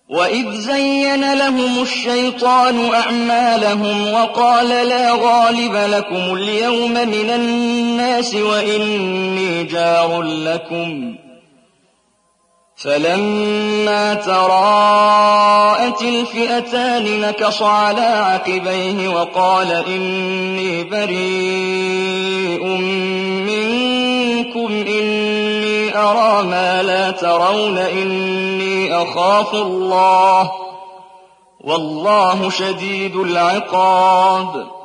وَإِذْ زَيَّنَ لَهُمُ الشَّيْطَانُ أَعْمَالَهُمْ وَقَالَ لَا غَالِبَ لَكُمُ الْيَوْمَ مِنَ النَّاسِ وَإِنِّي جَارٌ لَّكُمْ ۖ فَلَمَّا تَرَاءَتِ الْفِئَتَانِ نَكَصَ عَلَىٰ عَقِبَيْهِ وَقَالَ إِنِّي بَرِيءٌ مِّنكُمْ إِنِّي أَرَىٰ مَا لَا تَرَوْنَ إِنِّي أَخَافُ اللَّهَ ۚ وَاللَّهُ شَدِيدُ الْعِقَابِ.